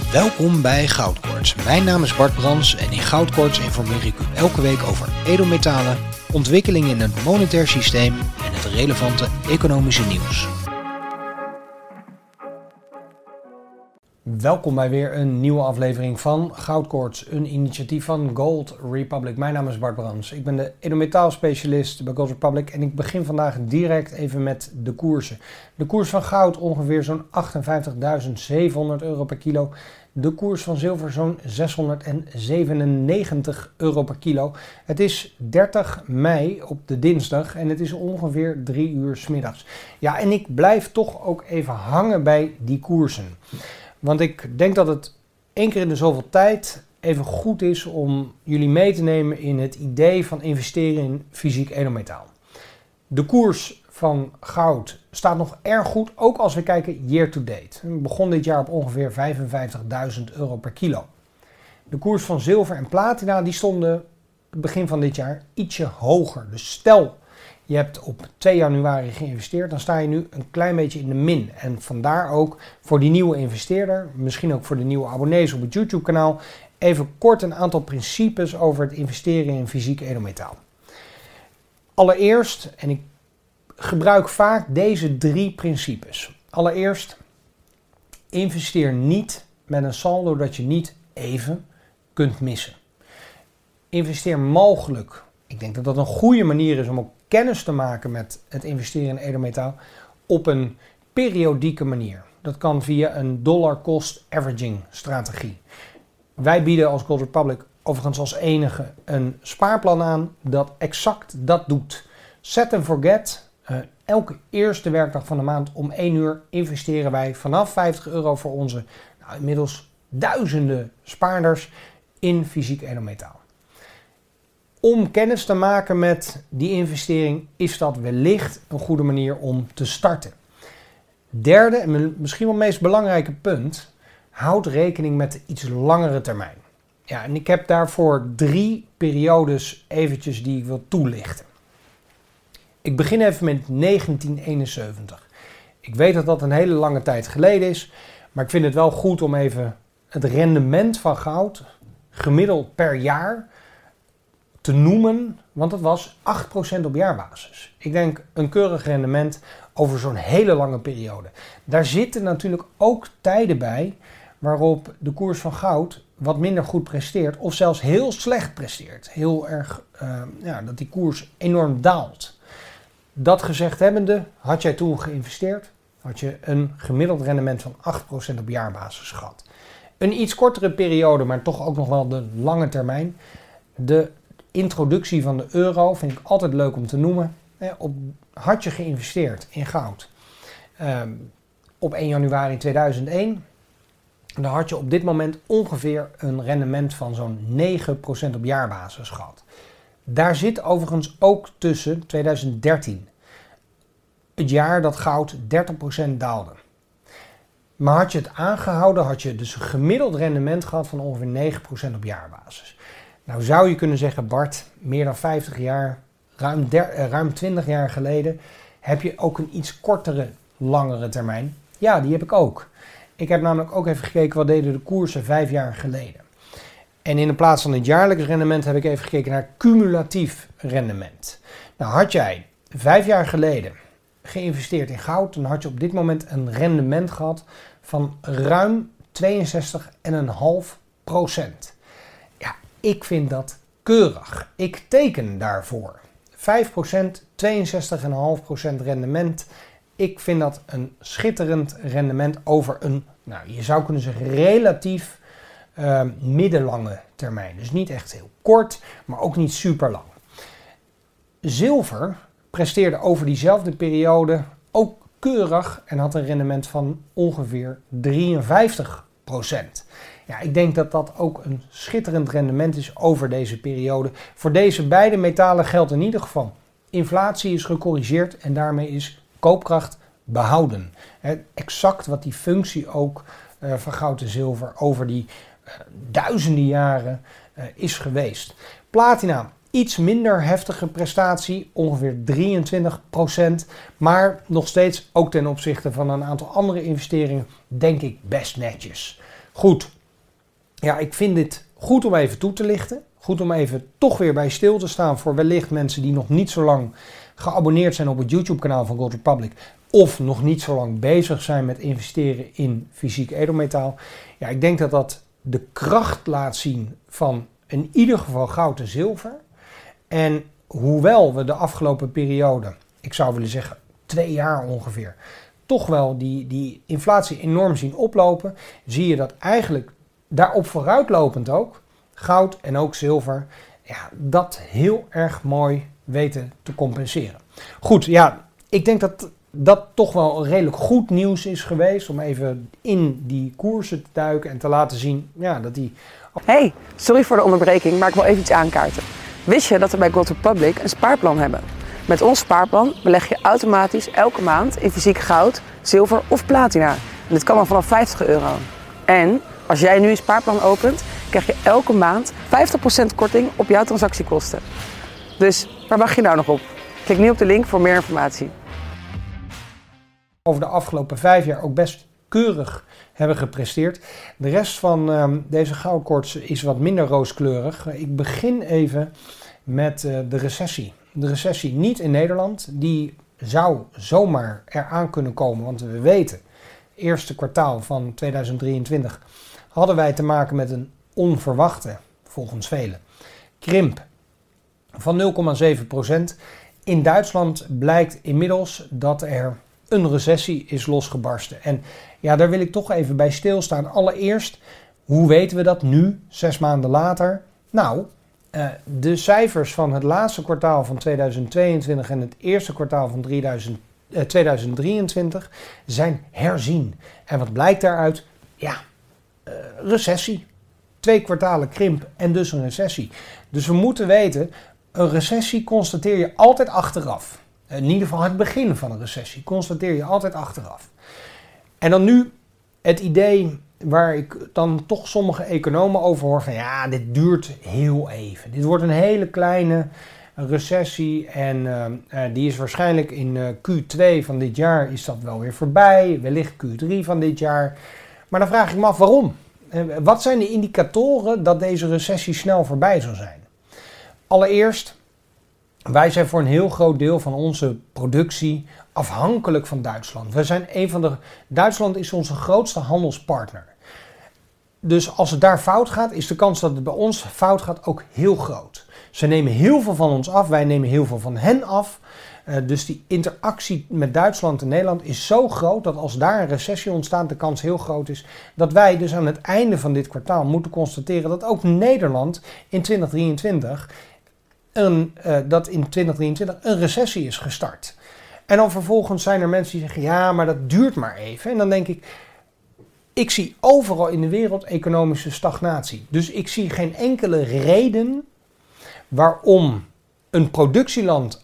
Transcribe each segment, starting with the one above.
Welkom bij Goudkoorts. Mijn naam is Bart Brans en in Goudkoorts informeer ik u elke week over edelmetalen, ontwikkelingen in het monetair systeem en het relevante economische nieuws. Welkom bij weer een nieuwe aflevering van Goudkoorts, een initiatief van Gold Republic. Mijn naam is Bart Brans. Ik ben de edelmetaalspecialist bij Gold Republic en ik begin vandaag direct even met de koersen. De koers van goud ongeveer zo'n €58.700 per kilo. De koers van zilver zo'n €697 per kilo. Het is 30 mei op de dinsdag en het is ongeveer 3 uur 's middags. Ja, en ik blijf toch ook even hangen bij die koersen. Want ik denk dat het 1 keer in de zoveel tijd even goed is om jullie mee te nemen in het idee van investeren in fysiek edelmetaal. De koers van goud staat nog erg goed, ook als we kijken year to date. We begonnen dit jaar op ongeveer €55.000 per kilo. De koers van zilver en platina die stonden begin van dit jaar ietsje hoger. Dus stel je hebt op 2 januari geïnvesteerd, dan sta je nu een klein beetje in de min. En vandaar ook voor die nieuwe investeerder, misschien ook voor de nieuwe abonnees op het YouTube kanaal, even kort een aantal principes over het investeren in fysiek edelmetaal. Allereerst, en ik gebruik vaak deze 3 principes. Allereerst, investeer niet met een saldo dat je niet even kunt missen. Investeer mogelijk. Ik denk dat dat een goede manier is om ook kennis te maken met het investeren in edelmetaal op een periodieke manier. Dat kan via een dollar cost averaging strategie. Wij bieden als Gold Republic overigens als enige een spaarplan aan dat exact dat doet. Set and forget. Elke eerste werkdag van de maand om 1 uur investeren wij vanaf €50 voor onze inmiddels duizenden spaarders in fysiek edelmetaal. Om kennis te maken met die investering is dat wellicht een goede manier om te starten. Derde en misschien wel meest belangrijke punt, houd rekening met de iets langere termijn. Ja, en ik heb daarvoor 3 periodes eventjes die ik wil toelichten. Ik begin even met 1971. Ik weet dat dat een hele lange tijd geleden is, maar ik vind het wel goed om even het rendement van goud gemiddeld per jaar te noemen, want het was 8% op jaarbasis. Ik denk een keurig rendement over zo'n hele lange periode. Daar zitten natuurlijk ook tijden bij waarop de koers van goud wat minder goed presteert of zelfs heel slecht presteert. Heel erg, dat die koers enorm daalt. Dat gezegd hebbende, had jij toen geïnvesteerd, had je een gemiddeld rendement van 8% op jaarbasis gehad. Een iets kortere periode, maar toch ook nog wel de lange termijn. De introductie van de euro vind ik altijd leuk om te noemen. Had je geïnvesteerd in goud op 1 januari 2001, dan had je op dit moment ongeveer een rendement van zo'n 9% op jaarbasis gehad. Daar zit overigens ook tussen 2013, het jaar dat goud 30% daalde. Maar had je het aangehouden, had je dus een gemiddeld rendement gehad van ongeveer 9% op jaarbasis. Nou zou je kunnen zeggen, Bart, meer dan 50 jaar, ruim 20 jaar geleden, heb je ook een iets kortere, langere termijn. Ja, die heb ik ook. Ik heb namelijk ook even gekeken wat deden de koersen 5 jaar geleden. En in de plaats van het jaarlijks rendement heb ik even gekeken naar cumulatief rendement. Nou, had jij 5 jaar geleden geïnvesteerd in goud, dan had je op dit moment een rendement gehad van ruim 62,5%. Ja, ik vind dat keurig. Ik teken daarvoor. 5%, 62,5% rendement. Ik vind dat een schitterend rendement over een, je zou kunnen zeggen, relatief middellange termijn. Dus niet echt heel kort, maar ook niet super lang. Zilver presteerde over diezelfde periode ook keurig en had een rendement van ongeveer 53%. Ja, ik denk dat dat ook een schitterend rendement is over deze periode. Voor deze beide metalen geldt in ieder geval: inflatie is gecorrigeerd en daarmee is koopkracht behouden. Exact wat die functie ook van goud en zilver over die duizenden jaren is geweest. Platina, iets minder heftige prestatie, ongeveer 23%, maar nog steeds ook ten opzichte van een aantal andere investeringen denk ik best netjes. Goed, ja, ik vind dit goed om even toe te lichten. Goed om even toch weer bij stil te staan voor wellicht mensen die nog niet zo lang geabonneerd zijn op het YouTube-kanaal van Gold Republic. Of nog niet zo lang bezig zijn met investeren in fysiek edelmetaal. Ja, ik denk dat dat de kracht laat zien van in ieder geval goud en zilver. En hoewel we de afgelopen periode, ik zou willen zeggen 2 jaar ongeveer, toch wel die inflatie enorm zien oplopen, zie je dat eigenlijk daarop vooruitlopend ook goud en ook zilver, ja, dat heel erg mooi weten te compenseren. Goed, ja, ik denk dat dat toch wel redelijk goed nieuws is geweest om even in die koersen te duiken en te laten zien, ja, dat die... Hey, sorry voor de onderbreking, maar ik wil even iets aankaarten. Wist je dat we bij Gold Republic een spaarplan hebben? Met ons spaarplan beleg je automatisch elke maand in fysiek goud, zilver of platina. En dit kan dan vanaf €50. En als jij nu een spaarplan opent, krijg je elke maand 50% korting op jouw transactiekosten. Dus waar wacht je nou nog op? Klik nu op de link voor meer informatie. Over de afgelopen 5 jaar ook best keurig hebben gepresteerd. De rest van deze goudkoorts is wat minder rooskleurig. Ik begin even met de recessie. De recessie niet in Nederland. Die zou zomaar eraan kunnen komen, want we weten, eerste kwartaal van 2023 hadden wij te maken met een onverwachte, volgens velen, krimp van 0,7%. In Duitsland blijkt inmiddels dat er een recessie is losgebarsten. En ja, daar wil ik toch even bij stilstaan. Allereerst, hoe weten we dat nu, 6 maanden later? Nou, de cijfers van het laatste kwartaal van 2022 en het eerste kwartaal van 2023 zijn herzien. En wat blijkt daaruit? Ja, recessie. 2 kwartalen krimp en dus een recessie. Dus we moeten weten, een recessie constateer je altijd achteraf. In ieder geval het begin van een recessie constateer je altijd achteraf. En dan nu het idee waar ik dan toch sommige economen over hoor van ja, dit duurt heel even. Dit wordt een hele kleine recessie en die is waarschijnlijk in Q2 van dit jaar is dat wel weer voorbij. Wellicht Q3 van dit jaar. Maar dan vraag ik me af waarom. Wat zijn de indicatoren dat deze recessie snel voorbij zal zijn? Allereerst, wij zijn voor een heel groot deel van onze productie afhankelijk van Duitsland. Duitsland is onze grootste handelspartner. Dus als het daar fout gaat, is de kans dat het bij ons fout gaat ook heel groot. Ze nemen heel veel van ons af, wij nemen heel veel van hen af. Dus die interactie met Duitsland en Nederland is zo groot dat als daar een recessie ontstaat, de kans heel groot is dat wij dus aan het einde van dit kwartaal moeten constateren dat ook Nederland in 2023 een recessie is gestart. En dan vervolgens zijn er mensen die zeggen, ja, maar dat duurt maar even. En dan denk ik zie overal in de wereld economische stagnatie. Dus ik zie geen enkele reden waarom een productieland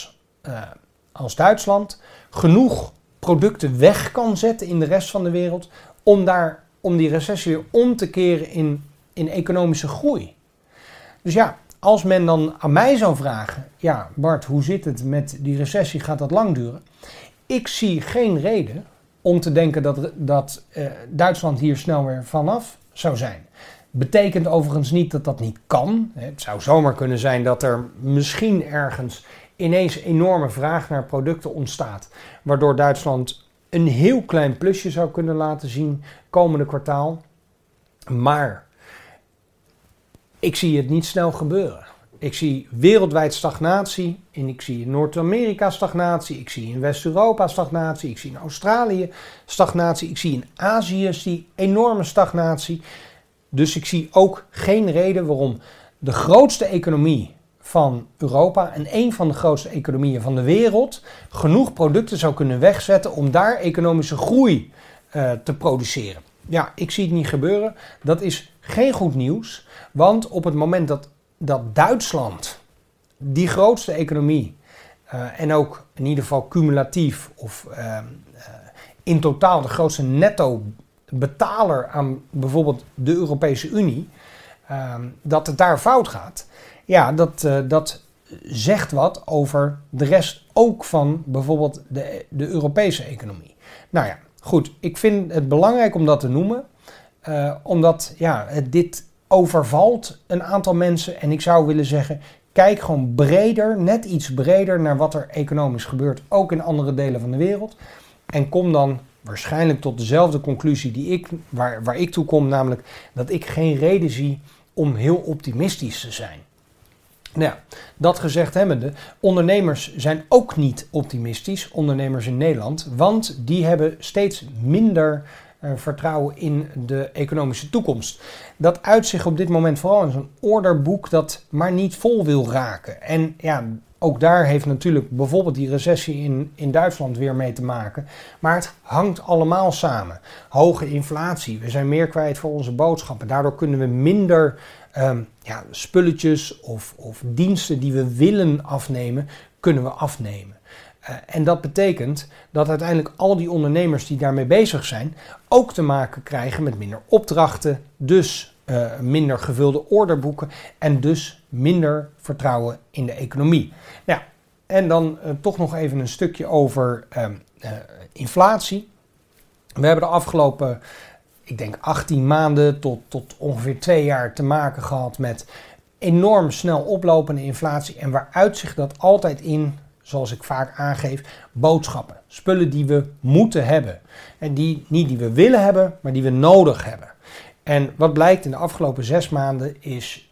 als Duitsland genoeg producten weg kan zetten in de rest van de wereld om die recessie weer om te keren in economische groei. Dus ja, als men dan aan mij zou vragen, ja Bart, hoe zit het met die recessie, gaat dat lang duren? Ik zie geen reden om te denken dat Duitsland hier snel weer vanaf zou zijn. Betekent overigens niet dat dat niet kan. Het zou zomaar kunnen zijn dat er misschien ergens ineens enorme vraag naar producten ontstaat, waardoor Duitsland een heel klein plusje zou kunnen laten zien komende kwartaal. Maar ik zie het niet snel gebeuren. Ik zie wereldwijd stagnatie en ik zie in Noord-Amerika stagnatie, ik zie in West-Europa stagnatie, ik zie in Australië stagnatie, ik zie in Azië enorme stagnatie. Dus ik zie ook geen reden waarom de grootste economie van Europa en een van de grootste economieën van de wereld genoeg producten zou kunnen wegzetten om daar economische groei te produceren. Ja, ik zie het niet gebeuren. Dat is geen goed nieuws, want op het moment dat Duitsland, die grootste economie, en ook in ieder geval cumulatief of in totaal de grootste netto betaler aan bijvoorbeeld de Europese Unie, dat het daar fout gaat. Ja, dat zegt wat over de rest ook van bijvoorbeeld de Europese economie. Nou ja, goed, ik vind het belangrijk om dat te noemen. Omdat dit overvalt een aantal mensen. En ik zou willen zeggen, kijk gewoon breder, net iets breder naar wat er economisch gebeurt. Ook in andere delen van de wereld. En kom dan waarschijnlijk tot dezelfde conclusie waar ik toe kom. Namelijk dat ik geen reden zie om heel optimistisch te zijn. Nou ja, dat gezegd hebbende, ondernemers zijn ook niet optimistisch, ondernemers in Nederland, want die hebben steeds minder vertrouwen in de economische toekomst. Dat uit zich op dit moment vooral in zo'n orderboek dat maar niet vol wil raken. En ja, ook daar heeft natuurlijk bijvoorbeeld die recessie in Duitsland weer mee te maken. Maar het hangt allemaal samen. Hoge inflatie, we zijn meer kwijt voor onze boodschappen. Daardoor kunnen we minder spulletjes of diensten die we willen afnemen, kunnen we afnemen. En dat betekent dat uiteindelijk al die ondernemers die daarmee bezig zijn ook te maken krijgen met minder opdrachten, dus minder gevulde orderboeken en dus minder vertrouwen in de economie. Nou, en dan toch nog even een stukje over inflatie. We hebben de afgelopen, ik denk 18 maanden tot ongeveer 2 jaar te maken gehad met enorm snel oplopende inflatie. En waaruit zich dat altijd in, zoals ik vaak aangeef, boodschappen. Spullen die we moeten hebben. En niet die we willen hebben, maar die we nodig hebben. En wat blijkt in de afgelopen 6 maanden is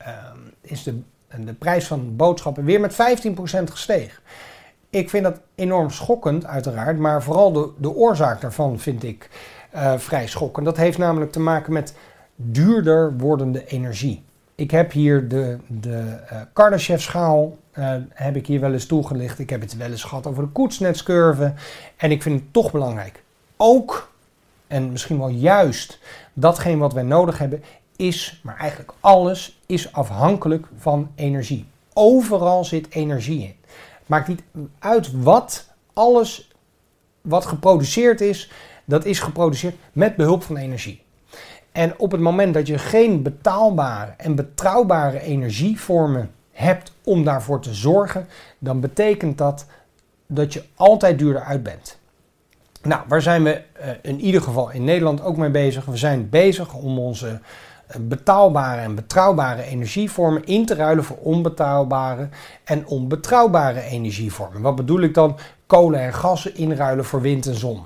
de prijs van boodschappen weer met 15% gestegen. Ik vind dat enorm schokkend uiteraard, maar vooral de oorzaak daarvan vind ik vrij schokkend. Dat heeft namelijk te maken met duurder wordende energie. Ik heb hier de Kardashev-schaal heb ik hier wel eens toegelicht. Ik heb het wel eens gehad over de Kuznets-curve. En ik vind het toch belangrijk. Ook, en misschien wel juist, datgene wat wij nodig hebben maar eigenlijk alles is afhankelijk van energie. Overal zit energie in. Het maakt niet uit alles wat geproduceerd is, dat is geproduceerd met behulp van energie. En op het moment dat je geen betaalbare en betrouwbare energievormen hebt om daarvoor te zorgen, dan betekent dat je altijd duurder uit bent. Nou, waar zijn we in ieder geval in Nederland ook mee bezig? We zijn bezig om onze betaalbare en betrouwbare energievormen in te ruilen voor onbetaalbare en onbetrouwbare energievormen. Wat bedoel ik dan? Kolen en gassen inruilen voor wind en zon.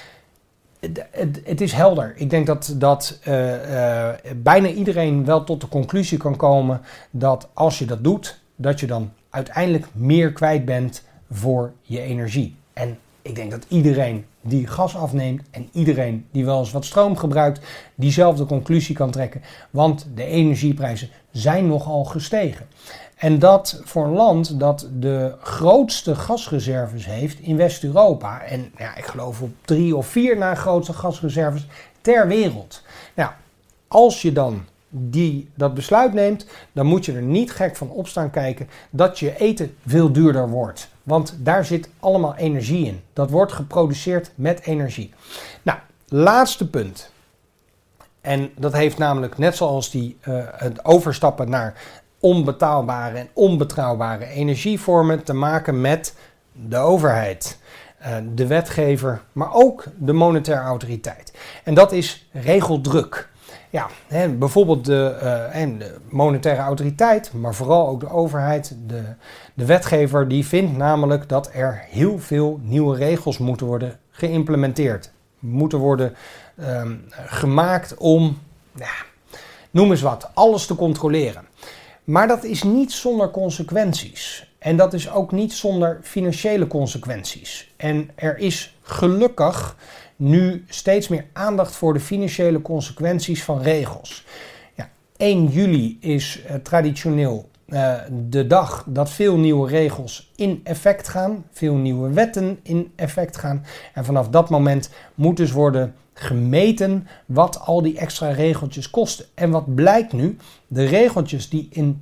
Het is helder. Ik denk dat bijna iedereen wel tot de conclusie kan komen dat als je dat doet, dat je dan uiteindelijk meer kwijt bent voor je energie. En ik denk dat iedereen die gas afneemt en iedereen die wel eens wat stroom gebruikt, diezelfde conclusie kan trekken. Want de energieprijzen zijn nogal gestegen. En dat voor een land dat de grootste gasreserves heeft in West-Europa. En ja, ik geloof op 3 of 4 na grootste gasreserves ter wereld. Nou, als je dan dat besluit neemt, dan moet je er niet gek van op staan kijken dat je eten veel duurder wordt. Want daar zit allemaal energie in. Dat wordt geproduceerd met energie. Nou, laatste punt. En dat heeft namelijk net zoals het overstappen naar onbetaalbare en onbetrouwbare energievormen te maken met de overheid, de wetgever, maar ook de monetaire autoriteit. En dat is regeldruk. Ja, bijvoorbeeld de monetaire autoriteit, maar vooral ook de overheid, de wetgever, die vindt namelijk dat er heel veel nieuwe regels moeten worden geïmplementeerd. Moeten worden gemaakt om, noem eens wat, alles te controleren. Maar dat is niet zonder consequenties. En dat is ook niet zonder financiële consequenties. En er is gelukkig nu steeds meer aandacht voor de financiële consequenties van regels. Ja, 1 juli is traditioneel de dag dat veel nieuwe regels in effect gaan. Veel nieuwe wetten in effect gaan. En vanaf dat moment moet dus worden gemeten wat al die extra regeltjes kosten. En wat blijkt nu? De regeltjes die in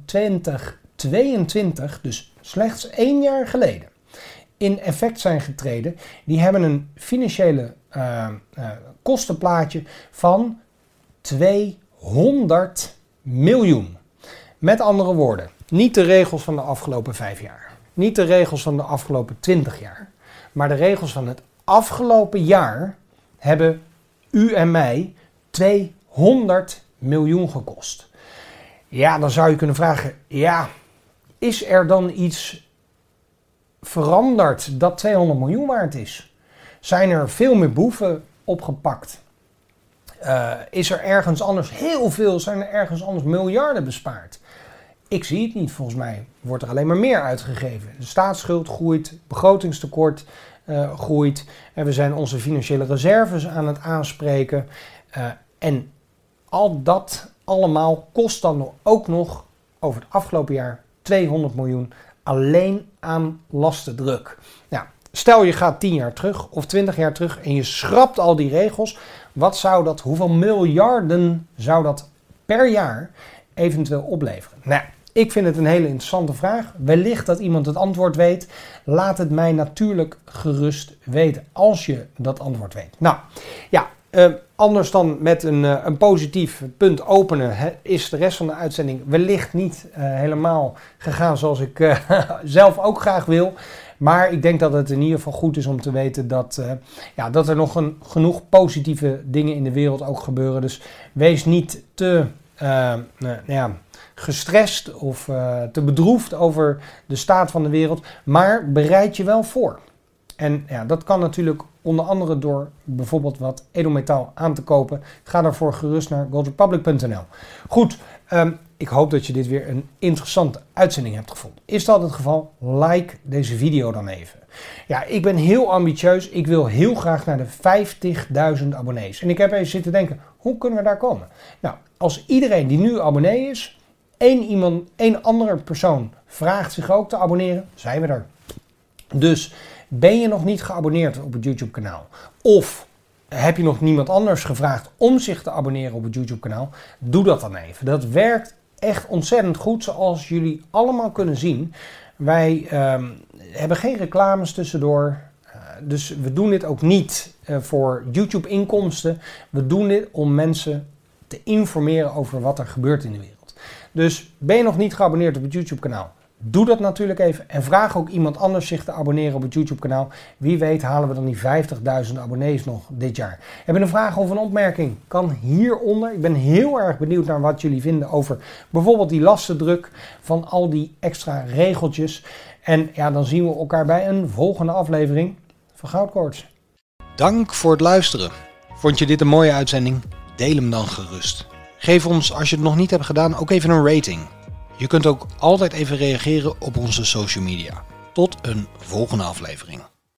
2022, dus slechts 1 jaar geleden, in effect zijn getreden, die hebben een financiële kostenplaatje van 200 miljoen. Met andere woorden, niet de regels van de afgelopen 5 jaar. Niet de regels van de afgelopen 20 jaar. Maar de regels van het afgelopen jaar hebben u en mij 100 miljoen gekost. Ja, dan zou je kunnen vragen, is er dan iets veranderd dat 200 miljoen waard is? Zijn er veel meer boeven opgepakt? Is er ergens anders zijn er ergens anders miljarden bespaard? Ik zie het niet. Volgens mij wordt er alleen maar meer uitgegeven. De staatsschuld groeit, begrotingstekort groeit. En we zijn onze financiële reserves aan het aanspreken. En al dat allemaal kost dan ook nog over het afgelopen jaar 200 miljoen alleen aan lastendruk. Nou, stel je gaat 10 jaar terug of 20 jaar terug en je schrapt al die regels. Hoeveel miljarden zou dat per jaar eventueel opleveren? Nou, ik vind het een hele interessante vraag. Wellicht dat iemand het antwoord weet. Laat het mij natuurlijk gerust weten als je dat antwoord weet. Nou, ja, anders dan met een positief punt openen, is de rest van de uitzending wellicht niet helemaal gegaan zoals ik zelf ook graag wil. Maar ik denk dat het in ieder geval goed is om te weten dat er nog genoeg positieve dingen in de wereld ook gebeuren. Dus wees niet te gestrest of te bedroefd over de staat van de wereld, maar bereid je wel voor. En ja, dat kan natuurlijk onder andere door bijvoorbeeld wat edelmetaal aan te kopen. Ga daarvoor gerust naar goldrepublic.nl. Goed, ik hoop dat je dit weer een interessante uitzending hebt gevonden. Is dat het geval? Like deze video dan even. Ja, ik ben heel ambitieus. Ik wil heel graag naar de 50.000 abonnees. En ik heb even zitten denken, hoe kunnen we daar komen? Nou, als iedereen die nu abonnee is, één andere persoon vraagt zich ook te abonneren, zijn we er. Dus ben je nog niet geabonneerd op het YouTube kanaal? Of heb je nog niemand anders gevraagd om zich te abonneren op het YouTube kanaal? Doe dat dan even. Dat werkt echt ontzettend goed, zoals jullie allemaal kunnen zien. Wij hebben geen reclames tussendoor. Dus we doen dit ook niet voor YouTube inkomsten. We doen dit om mensen te informeren over wat er gebeurt in de wereld. Dus ben je nog niet geabonneerd op het YouTube kanaal? Doe dat natuurlijk even en vraag ook iemand anders zich te abonneren op het YouTube kanaal. Wie weet halen we dan die 50.000 abonnees nog dit jaar. Heb je een vraag of een opmerking? Kan hieronder. Ik ben heel erg benieuwd naar wat jullie vinden over bijvoorbeeld die lastendruk van al die extra regeltjes. En ja, dan zien we elkaar bij een volgende aflevering van Goudkoorts. Dank voor het luisteren. Vond je dit een mooie uitzending? Deel hem dan gerust. Geef ons, als je het nog niet hebt gedaan, ook even een rating. Je kunt ook altijd even reageren op onze social media. Tot een volgende aflevering.